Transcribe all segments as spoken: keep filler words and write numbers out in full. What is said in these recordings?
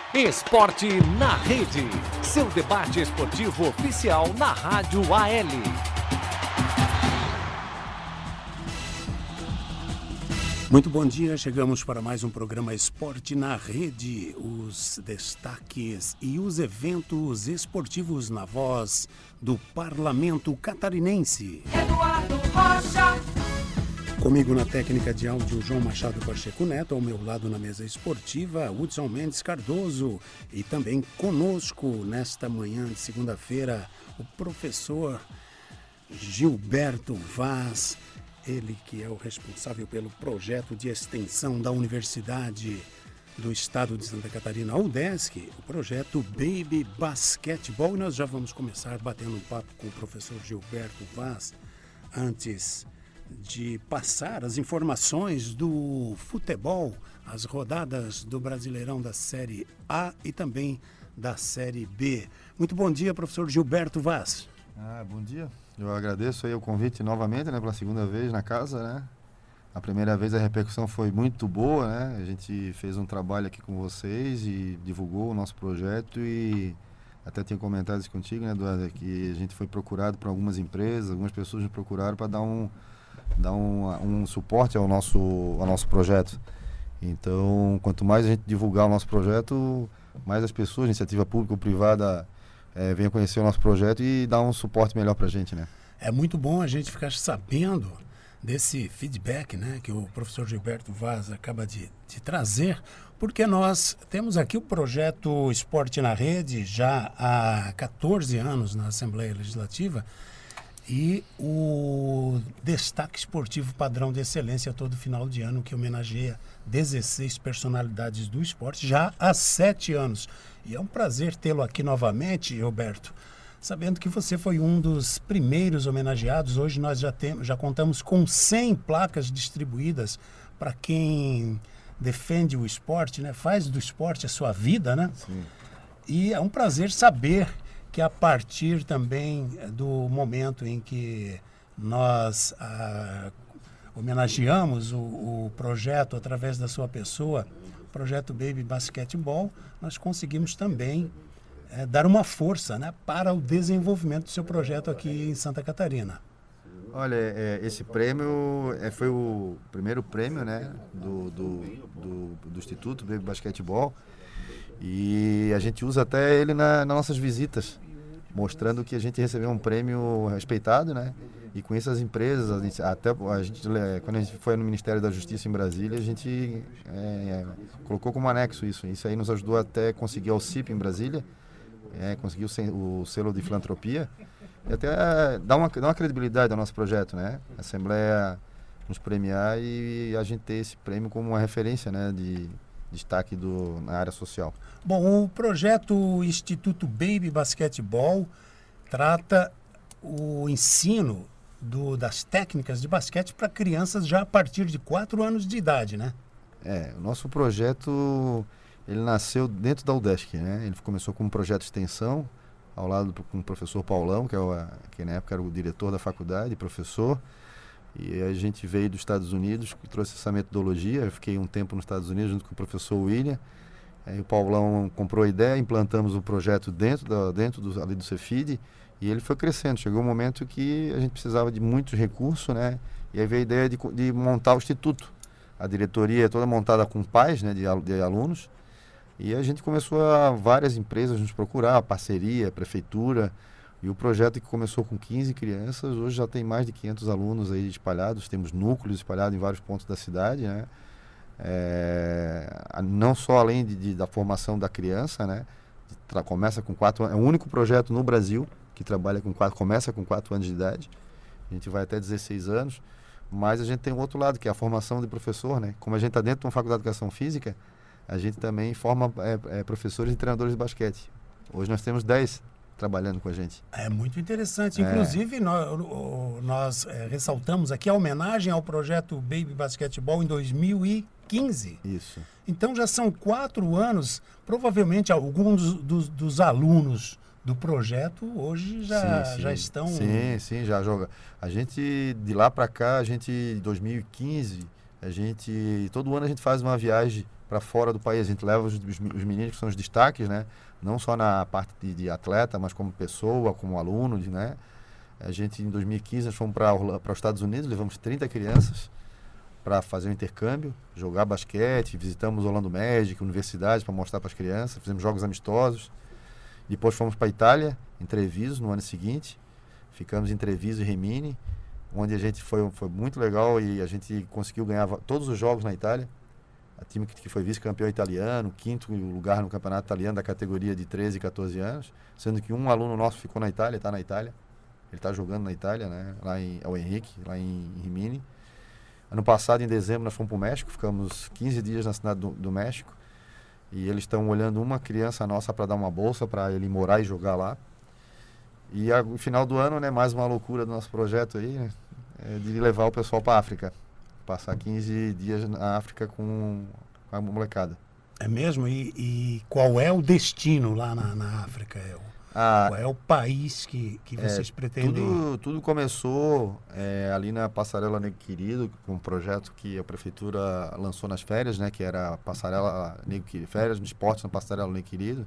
Esporte na Rede, seu debate esportivo oficial na Rádio A L. Muito bom dia, chegamos para mais um programa Esporte na Rede, os destaques e os eventos esportivos na voz do Parlamento Catarinense. Eduardo Rocha. Comigo na técnica de áudio, João Machado Pacheco Neto, ao meu lado na mesa esportiva, Hudson Mendes Cardoso, e também conosco nesta manhã de segunda-feira, o professor Gilberto Vaz, ele que é o responsável pelo projeto de extensão da Universidade do Estado de Santa Catarina, a UDESC, o projeto Baby Basquetebol. E nós já vamos começar batendo um papo com o professor Gilberto Vaz, antes de passar as informações do futebol, as rodadas do Brasileirão da Série A e também da Série B. Muito bom dia, professor Gilberto Vaz. Ah, bom dia. Eu agradeço aí o convite novamente, né, pela segunda vez na casa, né? A primeira vez a repercussão foi muito boa, né? A gente fez um trabalho aqui com vocês e divulgou o nosso projeto e até tinha comentado isso contigo, né, Eduardo, que a gente foi procurado por algumas empresas, algumas pessoas nos procuraram para dar um dar um, um suporte ao nosso ao nosso projeto. Então, quanto mais a gente divulgar o nosso projeto, mais as pessoas, iniciativa pública ou privada, É, venha conhecer o nosso projeto e dar um suporte melhor para a gente, né? É muito bom a gente ficar sabendo desse feedback, né, que o professor Gilberto Vaz acaba de, de trazer, porque nós temos aqui o projeto Esporte na Rede já há quatorze anos na Assembleia Legislativa e o Destaque Esportivo Padrão de Excelência todo final de ano, que homenageia dezesseis personalidades do esporte já há sete anos. E é um prazer tê-lo aqui novamente, Roberto, sabendo que você foi um dos primeiros homenageados. Hoje nós já, tem, já contamos com cem placas distribuídas para quem defende o esporte, né? Faz do esporte a sua vida, né? Sim. E é um prazer saber que a partir também do momento em que nós ah, homenageamos o, o projeto através da sua pessoa, o projeto Baby Basquetebol, nós conseguimos também é, dar uma força, né, para o desenvolvimento do seu projeto aqui em Santa Catarina. Olha, é, esse prêmio é, foi o primeiro prêmio, né, do, do, do, do Instituto Baby Basquetebol, e a gente usa até ele na, nas nossas visitas, mostrando que a gente recebeu um prêmio respeitado, né? E com isso as empresas, a gente, até a gente, quando a gente foi no Ministério da Justiça em Brasília, a gente é, colocou como anexo isso. Isso aí nos ajudou até conseguir o C I P em Brasília, é, conseguir o, o selo de filantropia e até dar uma, dar uma credibilidade ao nosso projeto, né? A Assembleia nos premiar e a gente ter esse prêmio como uma referência, né, de destaque do, na área social. Bom, o projeto Instituto Baby Basquetebol trata o ensino do, das técnicas de basquete para crianças já a partir de quatro anos de idade, né? É, o nosso projeto, ele nasceu dentro da UDESC, né? Ele começou como um projeto de extensão, ao lado do com o professor Paulão, que, é o, que na época era o diretor da faculdade, professor. E a gente veio dos Estados Unidos, trouxe essa metodologia. Eu fiquei um tempo nos Estados Unidos junto com o professor William. Aí o Paulão comprou a ideia, implantamos o projeto dentro, da, dentro do, ali do Cefid, e ele foi crescendo. Chegou um momento que a gente precisava de muitos recursos, né? E aí veio a ideia de, de montar o instituto. A diretoria é toda montada com pais, né, de, de alunos. E a gente começou a várias empresas nos procurar, parceria, prefeitura. E o projeto que começou com quinze crianças, hoje já tem mais de quinhentos alunos aí espalhados. Temos núcleos espalhados em vários pontos da cidade, né? É, não só além de, de, da formação da criança, né? Tra, começa com quatro anos, é o único projeto no Brasil que trabalha com quatro, começa com quatro anos de idade. A gente vai até dezesseis anos, mas a gente tem um outro lado, que é a formação de professor, né? Como a gente está dentro de uma faculdade de educação física, a gente também forma é, é, professores e treinadores de basquete. Hoje nós temos dez trabalhando com a gente. É muito interessante. É. Inclusive, nós, nós é, ressaltamos aqui a homenagem ao projeto Baby Basquetebol em dois mil e quinze. Isso. Então já são quatro anos. Provavelmente alguns dos, dos alunos do projeto hoje já, sim, sim. já estão... Sim, sim, já joga. A gente, de lá para cá, a gente, em dois mil e quinze, a gente, todo ano a gente faz uma viagem para fora do país. A gente leva os, os meninos que são os destaques, né? Não só na parte de, de atleta, mas como pessoa, como aluno, né? A gente, em dois mil e quinze, nós fomos para os Estados Unidos, levamos trinta crianças para fazer um intercâmbio, jogar basquete, visitamos o Orlando Magic, universidades para mostrar para as crianças, fizemos jogos amistosos. Depois fomos para a Itália, em Treviso, no ano seguinte. Ficamos em Treviso e Rimini, onde a gente foi, foi muito legal e a gente conseguiu ganhar todos os jogos na Itália. A time que, que foi vice-campeão italiano, quinto lugar no campeonato italiano da categoria de treze e quatorze anos, sendo que um aluno nosso ficou na Itália, está na Itália. Ele está jogando na Itália, né? Lá em, é o Henrique, lá em Rimini. Ano passado, em dezembro, nós fomos para o México, ficamos quinze dias na cidade do, do México. E eles estão olhando uma criança nossa para dar uma bolsa para ele morar e jogar lá. E a, no final do ano, né, mais uma loucura do nosso projeto aí, né, é de levar o pessoal para a África. Passar quinze dias na África com a molecada. É mesmo? E, e qual é o destino lá na, na África? É o, Ah, qual é o país que, que vocês é, pretendem? Tudo, tudo começou é, ali na Passarela Negro Querido, com um projeto que a prefeitura lançou nas férias, né, que era a Passarela Negro Querido, férias no esporte na Passarela Negro Querido.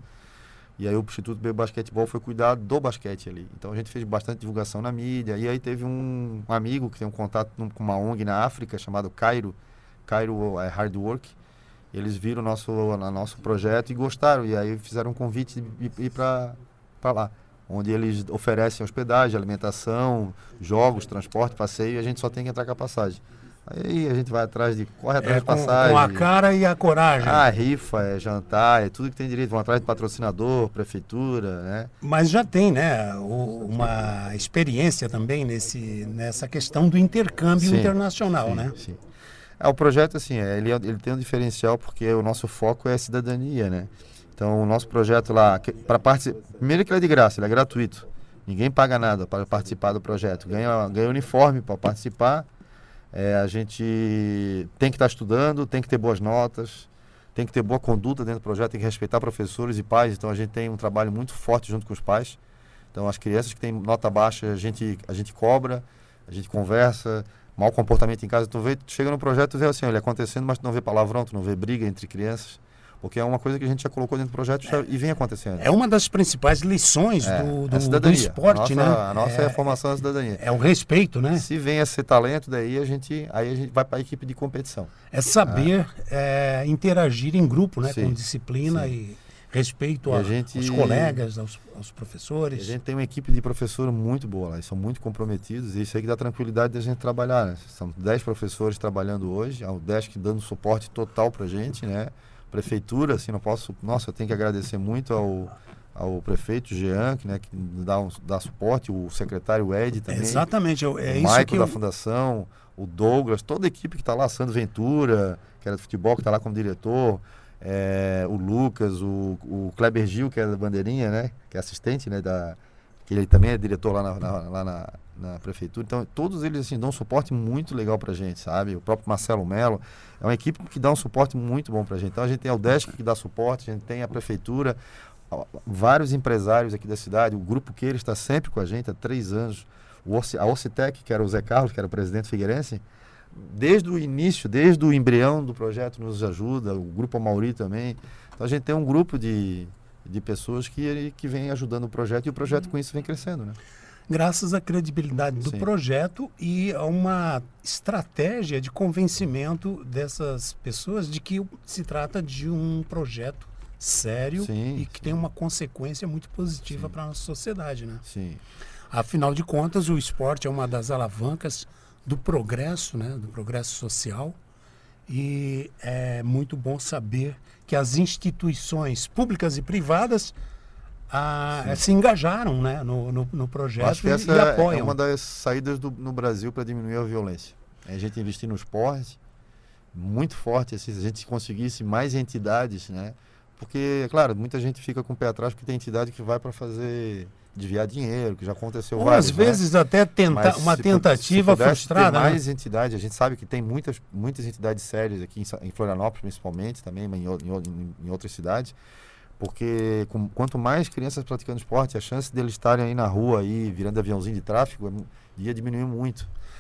E aí o Instituto B Basquetebol foi cuidar do basquete ali. Então a gente fez bastante divulgação na mídia. E aí teve um, um amigo que tem um contato num, com uma O N G na África, chamado Cairo, Cairo é, Hard Work. Eles viram o nosso, o nosso projeto e gostaram. E aí fizeram um convite de ir para lá, onde eles oferecem hospedagem, alimentação, jogos, transporte, passeio, e a gente só tem que entrar com a passagem. Aí a gente vai atrás de, corre atrás É, de com, passagem. com a cara e a coragem. Ah, rifa, é jantar, é tudo que tem direito. Vão atrás de patrocinador, prefeitura, né? Mas já tem, né, o- uma experiência também nesse, nessa questão do intercâmbio Sim, internacional, sim, né? Sim. É, o projeto, assim, é, ele, ele tem um diferencial porque o nosso foco é a cidadania, né? Então, o nosso projeto lá, para participar, primeiro que ele é de graça, ele é gratuito. Ninguém paga nada para participar do projeto. Ganha, ganha uniforme para participar. É, a gente tem que estar estudando, tem que ter boas notas, tem que ter boa conduta dentro do projeto, tem que respeitar professores e pais. Então, a gente tem um trabalho muito forte junto com os pais. Então, as crianças que têm nota baixa, a gente, a gente cobra, a gente conversa, mau comportamento em casa. Tu, vê, tu chega no projeto e vê assim, ele acontecendo, mas tu não vê palavrão, tu não vê briga entre crianças. Porque é uma coisa que a gente já colocou dentro do projeto já, e vem acontecendo. É uma das principais lições É, do, é do, a do cidadania. esporte, a nossa, né? A nossa é, é, a formação da cidadania. é o respeito, né? Se vem a ser talento, daí a gente, aí a gente vai para a equipe de competição. É saber é, interagir em grupo, né? Sim, Com disciplina sim. e respeito E a a- gente- aos colegas, aos, aos A professores. gente tem uma equipe de professores muito boa lá, eles são muito comprometidos e isso aí que dá tranquilidade da gente trabalhar, né? São dez professores trabalhando hoje, a UDESC dando suporte total pra gente, né? Prefeitura, assim, não posso... Nossa, eu tenho que agradecer muito ao, ao prefeito Jean, que, né, que dá, um, dá suporte, o secretário Ed também. Exatamente, eu- é o isso Michael que da eu, Fundação, o Douglas, toda a equipe que está lá, Sandro Ventura, que era do futebol, que está lá como diretor, é, o Lucas, o, o Kleber Gil, que é da Bandeirinha, né, que é assistente, né, da, que ele também é diretor lá na, na, lá na, na prefeitura. Então, todos eles assim, dão um suporte muito legal pra gente, sabe? O próprio Marcelo Melo é uma equipe que dá um suporte muito bom pra gente. Então, a gente tem a UDESC que dá suporte, a gente tem a prefeitura, vários empresários aqui da cidade, o Grupo Queira está sempre com a gente há três anos. O Orci, a Orcitec, que era o Zé Carlos, que era o presidente figueirense, desde o início, desde o embrião do projeto nos ajuda, o Grupo Amauri também. Então, a gente tem um grupo de... de pessoas que, que vêm ajudando o projeto e o projeto com isso vem crescendo, né? graças à credibilidade do Sim. projeto e a uma estratégia de convencimento dessas pessoas de que se trata de um projeto sério Sim, e que sim. tem uma consequência muito positiva Sim. para a nossa sociedade, né? Sim. Afinal de contas, o esporte é uma das alavancas do progresso, né? Do progresso social. E é muito bom saber que as instituições públicas e privadas ah, se engajaram, né, no, no, no projeto Acho que e, essa e é apoiam. uma das saídas do, no Brasil para diminuir a violência. É a gente investir no esporte, muito forte, assim, se a gente conseguisse mais entidades, né? Porque, claro, muita gente fica com o pé atrás porque tem entidade que vai para fazer, desviar dinheiro, que já aconteceu Ou várias às vezes até tenta, Mas uma se pu- tentativa se pudesse frustrada. ter né? mais entidades, a gente sabe que tem muitas, muitas entidades sérias aqui em, Sa- em Florianópolis, principalmente, também, mas em, o- em, o- em, em outras cidades, porque com, quanto mais crianças praticando esporte, a chance deles estarem aí na rua, aí, virando aviãozinho de tráfego, é mu- ia diminuir muito.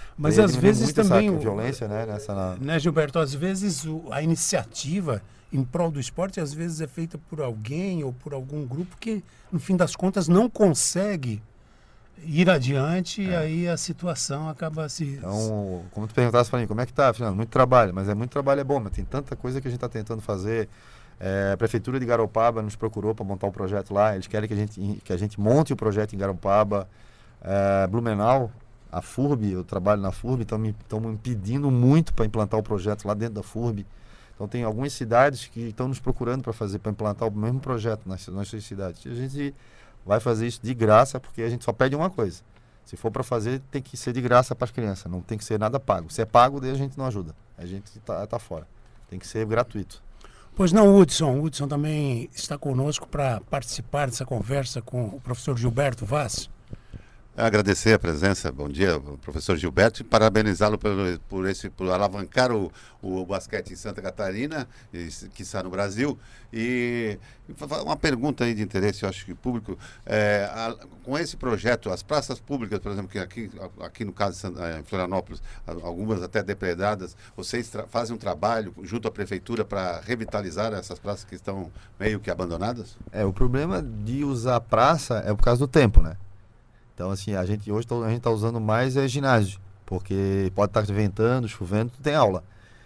Mas Tem às diminuir vezes muito também... essa o- violência, né? Nessa, na- Né, Gilberto? Às vezes o- a iniciativa em prol do esporte, às vezes é feita por alguém ou por algum grupo que, no fim das contas, não consegue ir adiante e aí a situação acaba se... Então, como tu perguntasse para mim, como é que tá? Fernando? Muito trabalho, mas é muito trabalho é bom, mas tem tanta coisa que a gente está tentando fazer. É, a Prefeitura de Garopaba nos procurou para montar o projeto lá, eles querem que a gente, que a gente monte o projeto em Garopaba. É, Blumenau, a F U R B, eu trabalho na F U R B, estão me, tão me pedindo muito para implantar o projeto lá dentro da F U R B. Então tem algumas cidades que estão nos procurando para fazer, para implantar o mesmo projeto nas nossas cidades. E a gente vai fazer isso de graça, porque a gente só pede uma coisa. Se for para fazer, tem que ser de graça para as crianças, não tem que ser nada pago. Se é pago, daí a gente não ajuda. A gente está tá fora. Tem que ser gratuito. Pois não, Hudson. O Hudson também está conosco para participar dessa conversa com o professor Gilberto Vaz. Agradecer a presença, bom dia, professor Gilberto, e parabenizá-lo por, por, esse, por alavancar o, o basquete em Santa Catarina, e, que está no Brasil. E uma pergunta aí de interesse, eu acho que público, é, a, com esse projeto, as praças públicas, por exemplo, que aqui, aqui no caso em Florianópolis, algumas até depredadas, vocês fazem um trabalho junto à prefeitura para revitalizar essas praças que estão meio que abandonadas? É, o problema de usar a praça é por causa do tempo, né? Então, assim, a gente hoje tá, a gente está usando mais é ginásio, porque pode estar ventando, chovendo, tem aula.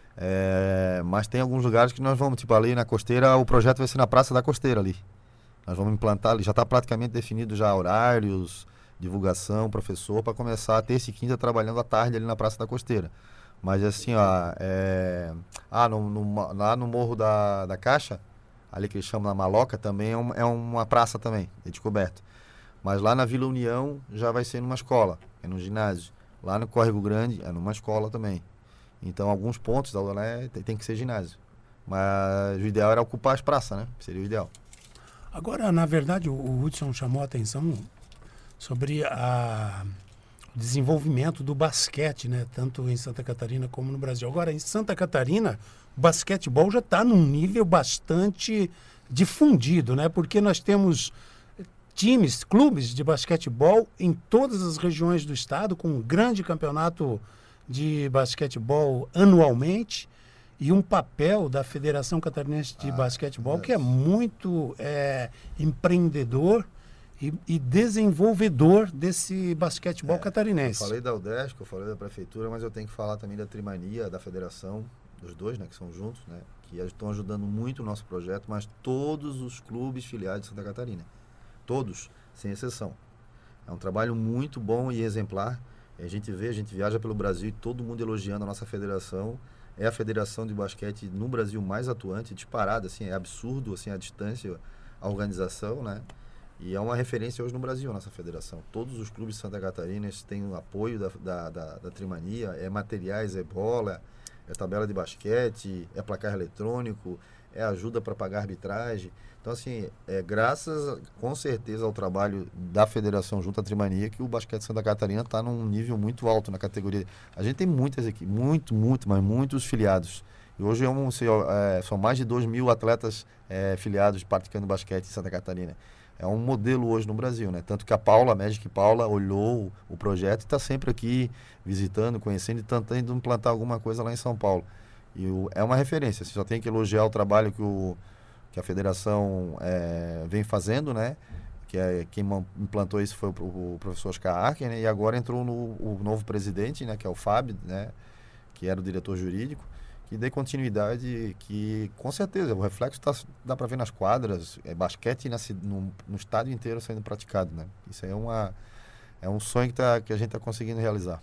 É, mas tem alguns lugares que nós vamos, tipo ali na Costeira, o projeto vai ser na Praça da Costeira ali. Nós vamos implantar ali, já está praticamente definido já horários, divulgação, professor, para começar terça e quinta trabalhando à tarde ali na Praça da Costeira. Mas assim, ó, é, ah, no, no, lá no Morro da, da Caixa, ali que eles chamam na Maloca, também é, um, é uma praça também, é descoberto. Mas lá na Vila União já vai ser numa escola, é num ginásio. Lá no Córrego Grande é numa escola também. Então, alguns pontos da né, tem, tem que ser ginásio. Mas o ideal era ocupar as praças, né? Seria o ideal. Agora, na verdade, o, o Hudson chamou a atenção sobre a, o desenvolvimento do basquete, né? Tanto em Santa Catarina como no Brasil. Agora, em Santa Catarina, o basquetebol já está num nível bastante difundido, né? Porque nós temos times, clubes de basquetebol em todas as regiões do estado, com um grande campeonato de basquetebol anualmente e um papel da Federação Catarinense de ah, Basquetebol é. que é muito é, empreendedor e, e desenvolvedor desse basquetebol é, catarinense. Eu falei da UDESC, eu falei da Prefeitura, mas eu tenho que falar também da Trimania, da Federação, dos dois, né, que são juntos, né, que estão ajudando muito o nosso projeto, mas todos os clubes filiados de Santa Catarina. Todos, sem exceção. É um trabalho muito bom e exemplar. A gente vê, a gente viaja pelo Brasil e todo mundo elogiando a nossa federação. É a federação de basquete no Brasil mais atuante, disparada, assim, é absurdo assim, a distância, a organização, né? E é uma referência hoje no Brasil, a nossa federação. Todos os clubes de Santa Catarina têm o apoio da, da, da, da Trimania, é materiais, é bola, é tabela de basquete, é placar eletrônico, é ajuda para pagar arbitragem. Então, assim, é graças, com certeza, ao trabalho da federação junto à Trimania, que o basquete Santa Catarina está num nível muito alto na categoria. A gente tem muitas equipes, muito, muito, mas muitos filiados. E hoje é um, é, são mais de dois mil atletas é, filiados praticando basquete em Santa Catarina. É um modelo hoje no Brasil, né? Tanto que a Paula, a Magic Paula, olhou o projeto e está sempre aqui visitando, conhecendo e tentando implantar alguma coisa lá em São Paulo. E o, é uma referência, você só tem que elogiar o trabalho que o que a federação é, vem fazendo, né? Que é, quem implantou isso foi o, o professor Oscar Archer, né? E agora entrou no, o novo presidente, né? Que é o Fábio, né? Que era o diretor jurídico, que dê continuidade, que com certeza o reflexo tá, dá para ver nas quadras, é basquete na, no, no estádio inteiro sendo praticado, né? Isso aí é, uma, é um sonho que, tá, que a gente está conseguindo realizar.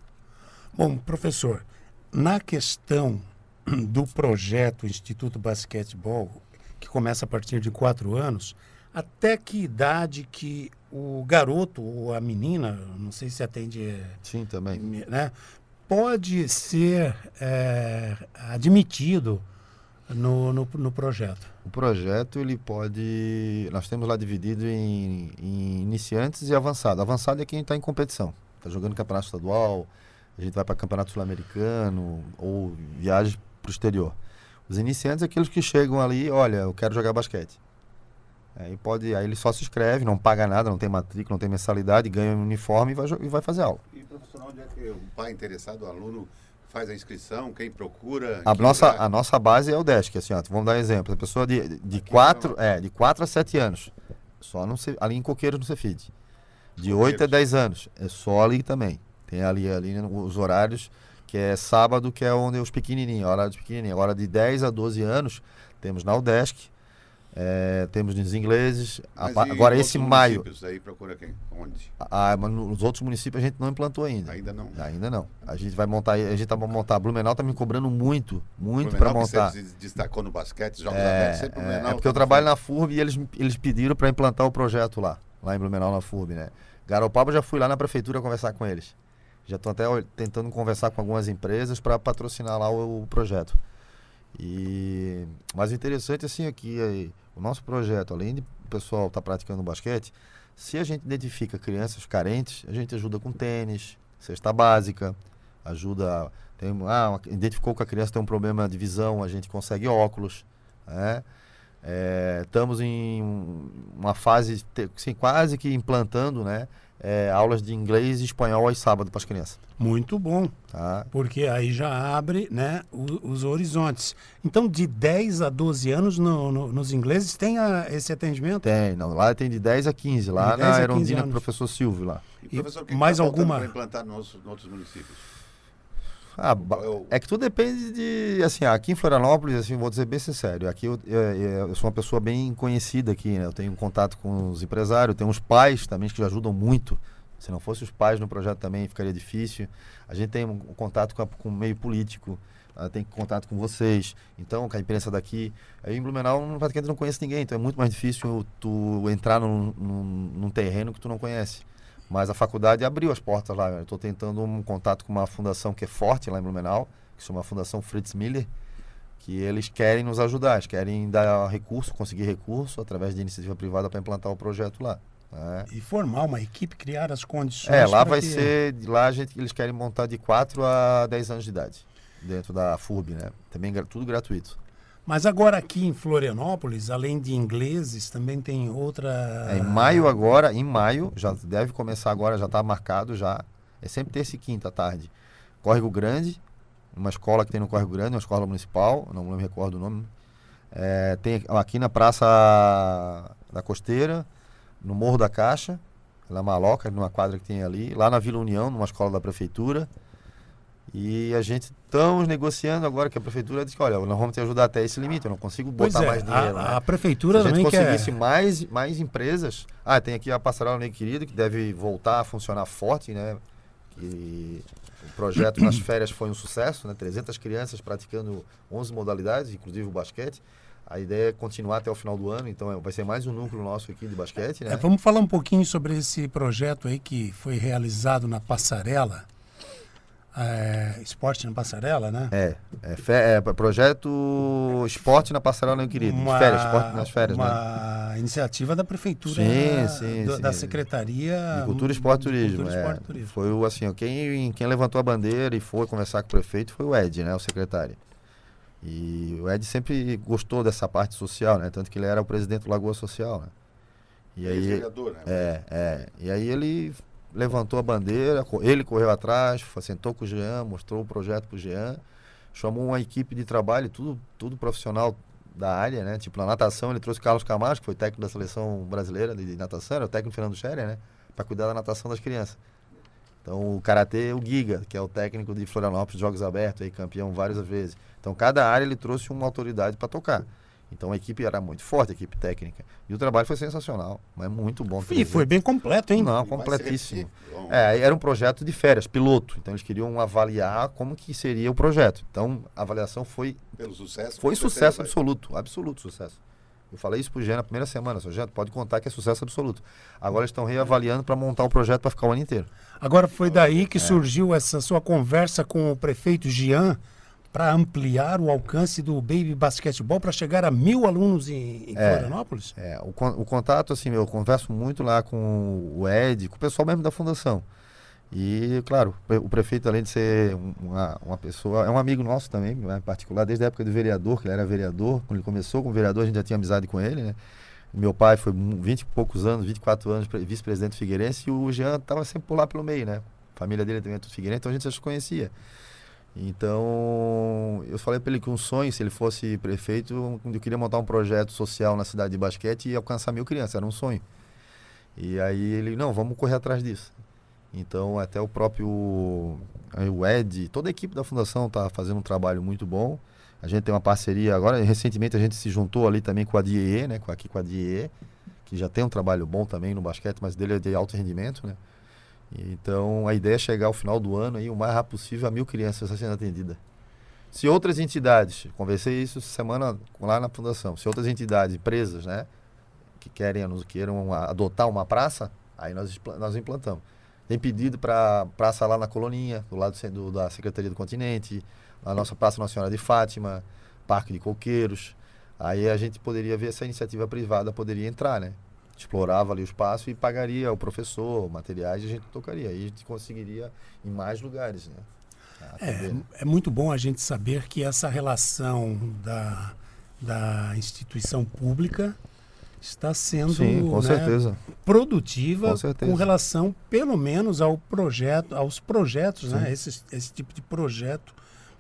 Bom, professor, na questão do projeto Instituto Basquetebol, que começa a partir de quatro anos, até que idade que o garoto ou a menina, não sei se atende... Sim, também. Né, pode ser é, admitido no, no, no projeto? O projeto, ele pode... Nós temos lá dividido em, em iniciantes e avançado. Avançado é quem está em competição. Está jogando campeonato estadual, a gente vai para campeonato sul-americano ou viagens para o exterior. Os iniciantes, aqueles que chegam ali, olha, eu quero jogar basquete. Aí, pode, aí ele só se inscreve, não paga nada, não tem matrícula, não tem mensalidade, ganha um uniforme e vai, e vai fazer aula. E professor, onde é que o pai interessado, o aluno, faz a inscrição, quem procura? A que nossa, lugar? a nossa base é o Desk, assim, ó, vamos dar um exemplo. A pessoa de, de, quatro, é, de quatro a sete anos, só no, Ce- ali em Coqueiros, no Cefid. De oito a dez anos, é só ali também. Tem ali, ali os horários, que é sábado, que é onde os pequenininhos, horário de pequenininho. Agora, de dez a doze anos, temos na UDESC, é, temos nos ingleses. Mas A, e agora, em esse outros maio... municípios aí procura quem? Onde? Ah, mas nos outros municípios a gente não implantou ainda. Ainda não. Ainda não. A gente vai montar, a gente tá pra montar. Blumenau tá me cobrando muito, muito para Blumenau, que montar. você se destacou no basquete, jogos É, abertos, sempre é, Blumenau. é porque eu trabalho na F U R B e eles, eles pediram para implantar o projeto lá, lá em Blumenau, na F U R B, né? Garopaba, já fui lá na prefeitura conversar com eles. Já estou até ol- tentando conversar com algumas empresas para patrocinar lá o, o projeto. E mas o interessante assim é que aí, o nosso projeto, além de o pessoal estar praticando basquete, se a gente identifica crianças carentes, a gente ajuda com tênis, cesta básica, ajuda, tem, ah, uma- identificou que a criança tem um problema de visão, a gente consegue óculos, né? É, estamos em um- uma fase, te- assim, quase que implantando, né, é, aulas de inglês e espanhol aos sábados para as crianças. Muito bom, Tá? porque aí já abre, né, o- os horizontes. Então, de dez a doze anos no- no- nos ingleses tem a- esse atendimento? Tem, não, lá tem de dez a quinze, lá De dez na a quinze Erondina, anos. professor Silvio lá. E, professor, o que mais que tá faltando alguma- para implantar nos, nos outros municípios? Ah, ba- Qual é o- é que tudo depende de, assim, aqui em Florianópolis, assim, vou dizer bem sincero, aqui eu, eu, eu sou uma pessoa bem conhecida aqui, né? Eu tenho contato com os empresários, tenho os pais também que ajudam muito. Se não fosse os pais no projeto também ficaria difícil. A gente tem um contato com, a- com o meio político, ah, tem contato com vocês, então com a imprensa daqui. Aí em Blumenau praticamente não conhece ninguém, então é muito mais difícil tu entrar num, num, num terreno que tu não conhece. Mas a faculdade abriu as portas lá. Eu estou tentando um contato com uma fundação que é forte lá em Blumenau, que se chama Fundação Fritz Miller, que eles querem nos ajudar, eles querem dar recurso, conseguir recurso através de iniciativa privada para implantar o projeto lá. Né? E formar uma equipe, criar as condições. É, lá para vai que- ser, lá a gente, eles querem montar de quatro a dez anos de idade, dentro da F U R B, né? Também gra- tudo gratuito. Mas agora aqui em Florianópolis, além de ingleses, também tem outra... É, em maio agora, em maio, já deve começar agora, já está marcado já. É sempre terça e quinta à tarde. Córrego Grande, uma escola que tem no Córrego Grande, uma escola municipal, não me recordo o nome. É, tem aqui na Praça da Costeira, no Morro da Caixa, na Maloca, numa quadra que tem ali. Lá na Vila União, numa escola da prefeitura. E a gente estamos negociando agora que a prefeitura disse que, olha, nós vamos te ajudar até esse limite, eu não consigo Pois botar é, mais dinheiro. a, né? a prefeitura Se a gente também quer... conseguisse mais, mais empresas... Ah, tem aqui a Passarela Negro Querido, que deve voltar a funcionar forte, né? Que o projeto nas férias foi um sucesso, né? trezentas crianças praticando onze modalidades, inclusive o basquete. A ideia é continuar até o final do ano, então é- vai ser mais um núcleo nosso aqui de basquete, né? É, vamos falar um pouquinho sobre esse projeto aí que foi realizado na Passarela. É, esporte na Passarela, né? É, é, fe- é projeto Esporte na Passarela Negro Querido, de férias, esporte nas férias, né? uma iniciativa da prefeitura, Sim, sim, do- sim. da Secretaria De Cultura, Esporte e de Turismo. Cultura, é. Esporte e Turismo. Foi o assim, ó, quem, quem levantou a bandeira e foi conversar com o prefeito foi o Ed, né, o secretário. E o Ed sempre gostou dessa parte social, né, tanto que ele era o presidente do Lagoa Social, né. E aí, Ex-vereador, né? é, é, e aí ele levantou a bandeira, co- ele correu atrás, foi- sentou com o Jean, mostrou o projeto para o Jean, chamou uma equipe de trabalho, tudo, tudo profissional da área, né? Tipo, na natação ele trouxe o Carlos Camacho, que foi técnico da seleção brasileira de, de natação, era o técnico Fernando Scherer, né? Para cuidar da natação das crianças. Então, o Karatê, o Giga, que é o técnico de Florianópolis, Jogos Abertos, aí, campeão várias vezes. Então, cada área ele trouxe uma autoridade para tocar. Então, a equipe era muito forte, a equipe técnica. E o trabalho foi sensacional, mas muito bom. E foi bem completo, hein? Não, E vai completíssimo. se repetir. Bom, É, era um projeto de férias, piloto. Então, eles queriam avaliar como que seria o projeto. Então, a avaliação foi, Pelo sucesso. foi com certeza sucesso vai- absoluto, absoluto sucesso. Eu falei isso pro Jean na primeira semana, só Jean, pode contar que é sucesso absoluto. Agora eles estão reavaliando para montar o projeto para ficar o ano inteiro. Agora foi daí É. que surgiu essa sua conversa com o prefeito Jean para ampliar o alcance do Baby Basquetebol para chegar a mil alunos em, em É. Florianópolis? É, o, con- o contato, assim, eu converso muito lá com o Ed, com o pessoal mesmo da fundação. E, claro, pre- o prefeito, além de ser um- uma, uma pessoa, é um amigo nosso também, né, em particular, desde a época do vereador, que ele era vereador. Quando ele começou como vereador, a gente já tinha amizade com ele, né? Meu pai foi mu- vinte e poucos anos, vinte e quatro anos, pre- vice-presidente figueirense, e o Jean estava sempre por lá pelo meio, né? família dele também é tudo figueirense, então a gente já se conhecia. Então, eu falei para ele que um sonho, se ele fosse prefeito, eu queria montar um projeto social na cidade de basquete e alcançar mil crianças, era um sonho. E aí ele, não, vamos correr atrás disso. Então, até o próprio aí o Ed, toda a equipe da fundação está fazendo um trabalho muito bom. A gente tem uma parceria agora, recentemente a gente se juntou ali também com a D I E, né, com, aqui com a D I E, que já tem um trabalho bom também no basquete, mas dele é de alto rendimento, né? Então, a ideia é chegar ao final do ano aí, o mais rápido possível a mil crianças sendo atendidas. Se outras entidades, conversei isso semana lá na fundação, se outras entidades, empresas, né, que querem, queiram adotar uma praça, aí nós, nós implantamos. Tem pedido para praça lá na Coloninha, do lado do, da Secretaria do Continente, a nossa Praça Nossa Senhora de Fátima, Parque de Coqueiros. Aí a gente poderia ver essa iniciativa privada, poderia entrar, né? Explorava ali o espaço e pagaria o professor, materiais, e a gente tocaria. Aí a gente conseguiria em mais lugares, né? É, é muito bom a gente saber que essa relação da, da instituição pública está sendo Sim, com né, certeza. produtiva Com certeza. com relação, pelo menos, ao projeto, aos projetos, né? Esse, esse tipo de projeto,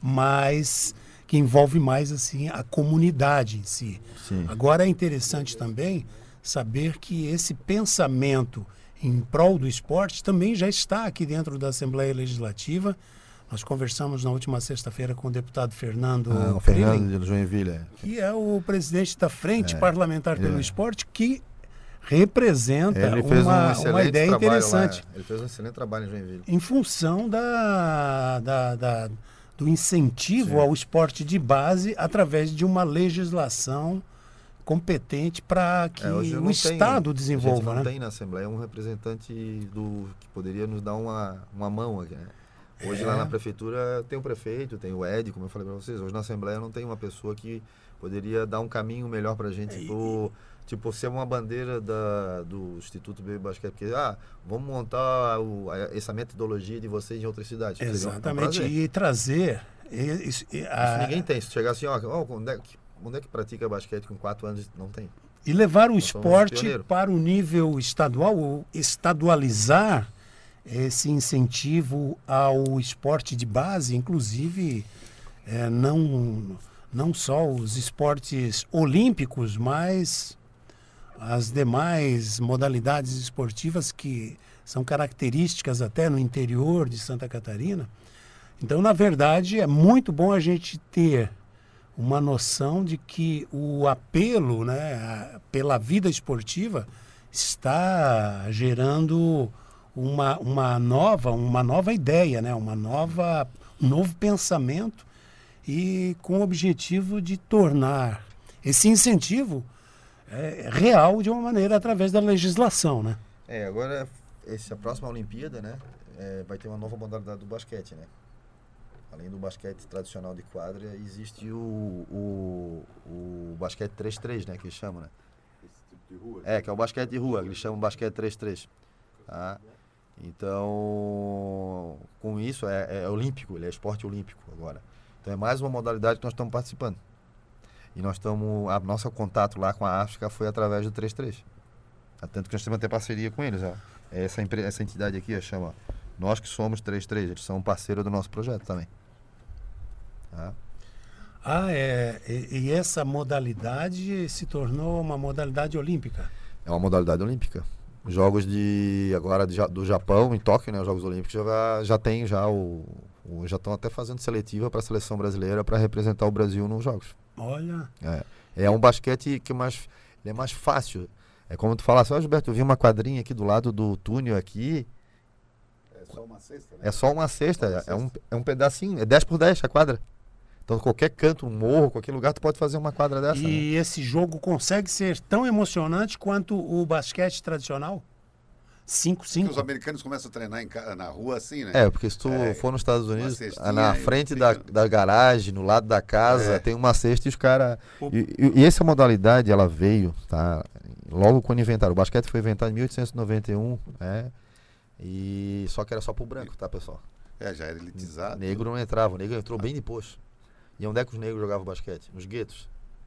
mas que envolve mais assim a comunidade em si. Sim. Agora é interessante também saber que esse pensamento em prol do esporte também já está aqui dentro da Assembleia Legislativa. Nós conversamos na última sexta-feira com o deputado Fernando Ah, o Krilling, Fernando de Joinville. É. que é o presidente da Frente É, Parlamentar pelo é. Esporte, que representa Ele fez uma, um excelente uma ideia trabalho interessante, lá. Ele fez um excelente trabalho em Joinville. em função da, da, da- do incentivo Sim. ao esporte de base através de uma legislação competente para que É, hoje o não Estado tem, desenvolva, a gente não né? tem na Assembleia um representante do que poderia nos dar uma, uma mão aqui, né? Hoje lá É. na prefeitura tem o prefeito, tem o Ed, como eu falei para vocês. Hoje na Assembleia não tem uma pessoa que poderia dar um caminho melhor para a gente. É, e- Pro, tipo, ser uma bandeira da, do Instituto Baby Basquete. Porque, ah, vamos montar o, a- essa metodologia de vocês em outras cidades. Seria um- é um Exatamente, prazer. e trazer e- isso- e, a- Isso ninguém tem. Se chegar assim, ó, ó, onde, é que, onde é que pratica basquete com quatro anos? Não tem. e levar o Nós somos esporte pioneiros. para o nível estadual, ou estadualizar esse incentivo ao esporte de base, inclusive é, não, não só os esportes olímpicos, mas as demais modalidades esportivas que são características até no interior de Santa Catarina. Então, na verdade, é muito bom a gente ter uma noção de que o apelo, né, a- pela vida esportiva está gerando uma, uma nova uma nova ideia, né, uma nova um novo pensamento, e com o objetivo de tornar esse incentivo é, real de uma maneira através da legislação, né? É, agora, essa próxima Olimpíada, né, é, vai ter uma nova modalidade do basquete, né? Além do basquete tradicional de quadra, existe o, o, o basquete três três, né, que eles chamam, né? É, que é o basquete de rua, que eles chamam basquete três três. Tá? Então, com isso, é, é olímpico, ele é esporte olímpico agora. Então, é mais uma modalidade que nós estamos participando. E nós estamos, a nosso contato lá com a África foi através do três três. Tanto que nós temos até parceria com eles, ó. Essa, empre- essa entidade aqui, ó, chama Nós Que Somos três três, eles são parceiro do nosso projeto também. Tá? Ah, é. E, e essa modalidade se tornou uma modalidade olímpica. É uma modalidade olímpica. Jogos de agora de, Ja- do Japão, em Tóquio, né, os Jogos Olímpicos, já, já tem já o, o já estão até fazendo seletiva para a seleção brasileira para representar o Brasil nos Jogos. Olha, É, é um basquete que é mais, ele é mais fácil. É como tu falasse, ó, Gilberto, eu vi uma quadrinha aqui do lado do túnel aqui, É só uma cesta, né? é só uma cesta, Só uma é, um, é um pedacinho, é dez por dez a quadra. Então qualquer canto, um morro, qualquer lugar, tu pode fazer uma quadra dessa. né? e esse jogo consegue ser tão emocionante quanto o basquete tradicional? cinco Porque cinco? os americanos começam a treinar em ca- na rua assim, né? É, porque se tu É, for nos Estados uma Unidos, cestinha na e frente fica- da, da garagem, no lado da casa, É. tem uma cesta e os caras... O- E, e- e essa modalidade, ela veio, tá? Logo quando inventaram. O basquete foi inventado em mil oitocentos e noventa e um, né? E só que era só pro branco, tá, pessoal? É, já era elitizado. Negro não entrava, o negro entrou bem depois. E onde é que os negros jogavam basquete? Nos guetos.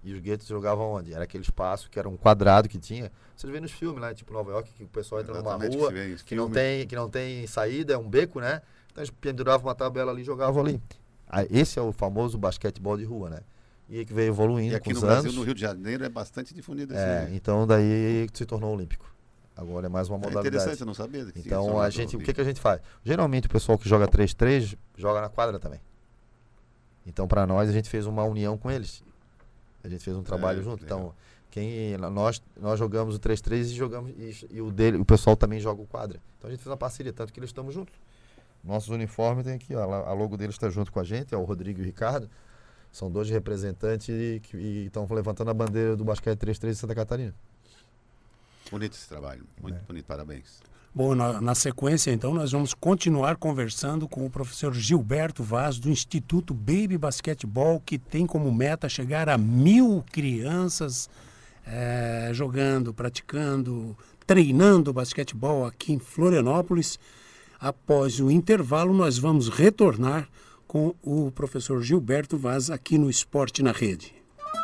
E os guetos jogavam onde? Era aquele espaço que era um quadrado que tinha. Vocês veem nos filmes, né? Tipo Nova York, que o pessoal entra Exatamente, numa rua, que, que, não tem, que não tem saída, é um beco, né? Então eles penduravam uma tabela ali e jogavam ali. Aí, esse é o famoso basquetebol de rua, né? E que veio evoluindo e aqui com os no anos. Brasil, no Rio de Janeiro, é bastante difundido esse... É, então daí se tornou olímpico. Agora é mais uma É modalidade. interessante, eu não sabia. que tinha Então esse a gente, o olímpico. que, que a gente faz? Geralmente o pessoal que joga três três joga na quadra também. Então para nós a gente fez uma união com eles. A gente fez um trabalho É, junto. legal. Então quem nós nós jogamos o três três e jogamos e, e o dele, o pessoal também joga o quadra. Então a gente fez uma parceria, tanto que eles estamos juntos. Nossos uniformes tem aqui, ó, a logo deles está junto com a gente, é o Rodrigo e o Ricardo. São dois representantes que estão levantando a bandeira do basquete três três de Santa Catarina. Bonito esse trabalho, muito É. bonito, parabéns. Bom, na, na sequência, então, nós vamos continuar conversando com o professor Gilberto Vaz, do Instituto Baby Basquetebol, que tem como meta chegar a mil crianças eh, jogando, praticando, treinando basquetebol aqui em Florianópolis. Após o intervalo, nós vamos retornar com o professor Gilberto Vaz aqui no Esporte na Rede.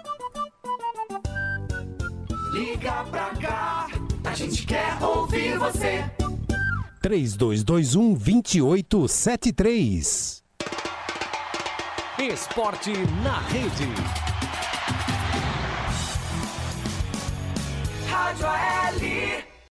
Liga pra cá, a gente quer ouvir você. três dois dois um, dois oito sete três. Esporte na Rede. Rádio A